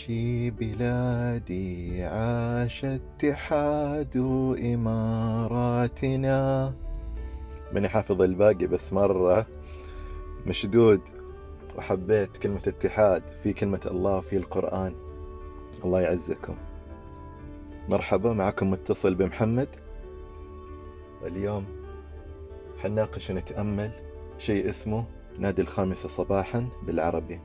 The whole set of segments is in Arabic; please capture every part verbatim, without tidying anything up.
عاشي بلادي، عاش اتحاد إماراتنا. ماني حافظ الباقي بس مرة مشدود، وحبيت كلمة اتحاد في كلمة الله في القرآن. الله يعزكم. مرحبا، معكم متصل بمحمد. اليوم حنناقش ونتأمل شيء اسمه نادي الخامسة صباحا بالعربي.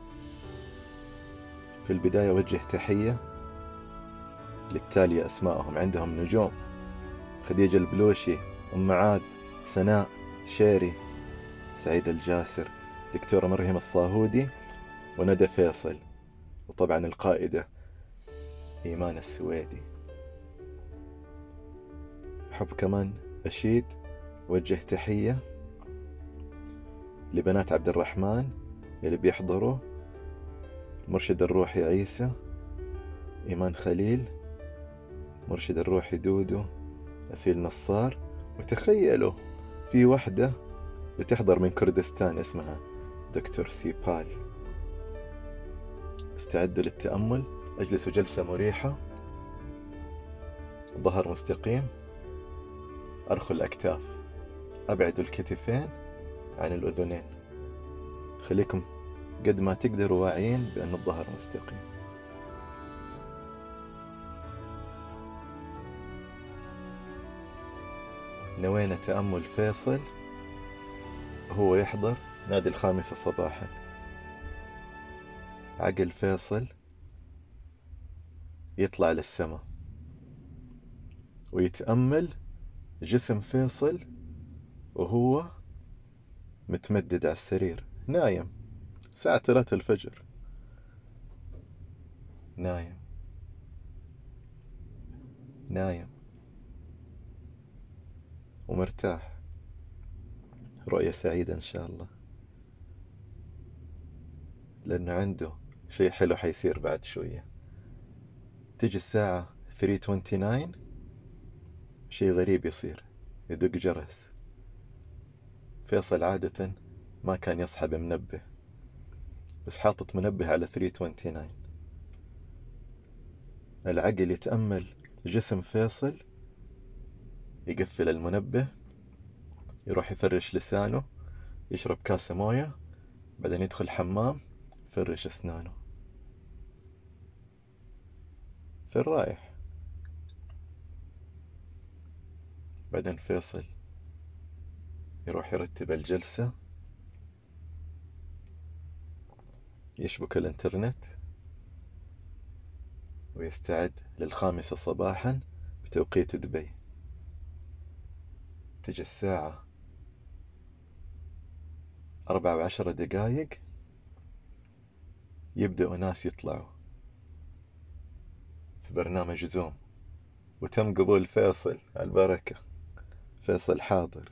في البداية وجه تحية للتالية أسمائهم، عندهم نجوم: خديجة البلوشي، أم معاذ، سناء، شيري، سعيد الجاسر، دكتورة مريم الصاهودي، وندى فيصل، وطبعا القائدة إيمان السويدي. أحب كمان أشيد وجه تحية لبنات عبد الرحمن اللي بيحضروا: المرشد الروحي عيسى، إيمان خليل، مرشد الروحي دودو، أسيل نصار. وتخيلوا في وحدة بتحضر من كردستان اسمها دكتور سيبال. استعدوا للتأمل، اجلسوا جلسة مريحة، ظهر مستقيم، أرخوا الأكتاف، أبعدوا الكتفين عن الأذنين، خليكم قد ما تقدروا واعيين بأن الظهر مستقيم. نوينا تأمل فيصل وهو يحضر نادي الخامسة صباحا. عقل فيصل يطلع للسماء، ويتأمل جسم فيصل وهو متمدد على السرير نايم. الساعة ثلاثة الفجر، نايم نايم ومرتاح. رؤية سعيدة إن شاء الله، لأنه عنده شيء حلو حيصير بعد شوية. تيجي الساعة ثلاثة وتسعين، شيء غريب يصير، يدق جرس. فيصل عادة ما كان يصحى بمنبه، بس حاطط منبه على ثلاثة وتسعين. العقل يتأمل جسم فيصل، يقفل المنبه، يروح يفرش لسانه، يشرب كاسة موية، بعدين يدخل حمام، يفرش أسنانه. في الرايح. بعدين فيصل يروح يرتب الجلسة، يشبك الانترنت، ويستعد للخامسة صباحا بتوقيت دبي. تجي الساعة أربعة وعشرة دقايق، يبدأوا ناس يطلعوا في برنامج زوم، وتم قبول فيصل. البركة، فيصل حاضر.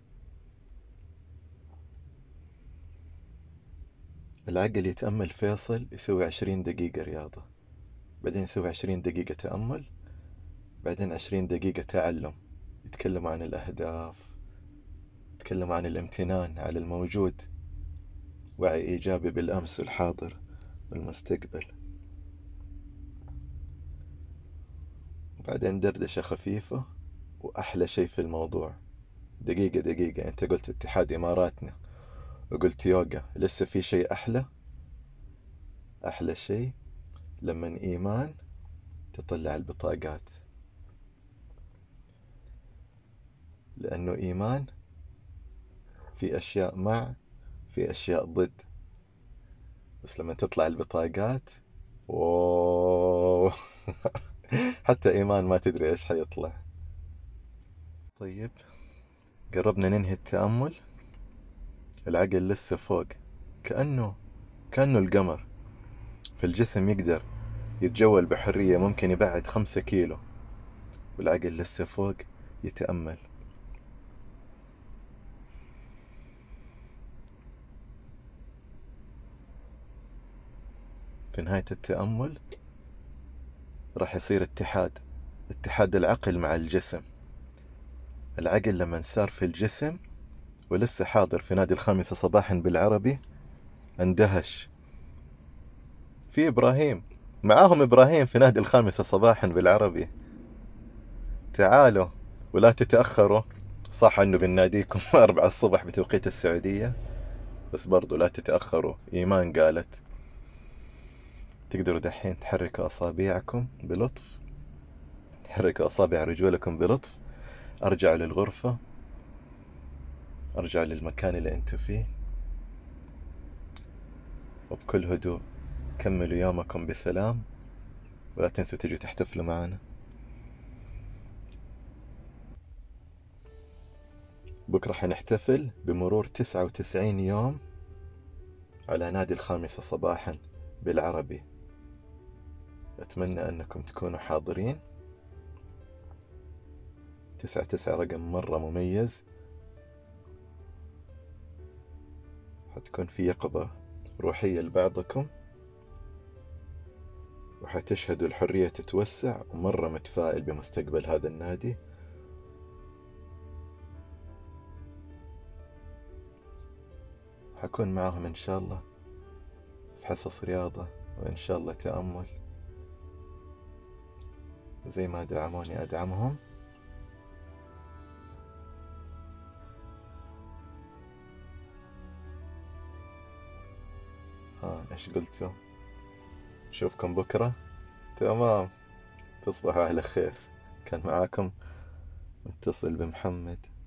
العقل يتأمل فيصل يسوي عشرين دقيقة رياضة، بعدين يسوي عشرين دقيقة تأمل، بعدين عشرين دقيقة تعلم. يتكلم عن الأهداف، يتكلم عن الامتنان على الموجود، وعي إيجابي بالأمس والحاضر والمستقبل. وبعدين دردشة خفيفة. وأحلى شيء في الموضوع، دقيقة دقيقة، أنت قلت اتحاد إماراتنا وقلت يوغا، لسه في شيء أحلى. أحلى شيء لما إيمان تطلع البطاقات، لأنه إيمان في أشياء مع، في أشياء ضد، بس لما تطلع البطاقات أوه حتى إيمان ما تدري إيش حيطلع. طيب، قربنا ننهي التأمل. العقل لسه فوق، كأنه كأنه القمر في الجسم، يقدر يتجول بحرية، ممكن يبعد خمسة كيلو، والعقل لسه فوق يتأمل. في نهاية التأمل راح يصير اتحاد، اتحاد العقل مع الجسم. العقل لما صار في الجسم ولسه حاضر في نادي الخامسة صباحا بالعربي، اندهش. في إبراهيم معاهم إبراهيم في نادي الخامسة صباحا بالعربي. تعالوا ولا تتأخروا. صح انه بناديكم أربعة الصبح بتوقيت السعودية، بس برضو لا تتأخروا. إيمان قالت تقدروا دحين تحركوا أصابعكم بلطف، تحركوا أصابع رجولكم بلطف. أرجعوا للغرفة، أرجعوا للمكان اللي أنتوا فيه، وبكل هدوء كملوا يومكم بسلام، ولا تنسوا تجوا تحتفلوا معنا. بكرة حنحتفل بمرور تسعة وتسعين يوم على نادي الخامسة صباحا بالعربي. أتمنى أنكم تكونوا حاضرين. تسعة تسعة رقم مرة مميز، حتكون في يقظة روحية لبعضكم، وحتشهدوا الحرية تتوسع، ومرة متفائل بمستقبل هذا النادي. حكون معهم إن شاء الله في حصص رياضة، وإن شاء الله تأمل. زي ما دعموني أدعمهم. ها إيش قلتوا؟ نشوفكم بكرة. تمام، تصبحوا على خير. كان معاكم متصل بمحمد.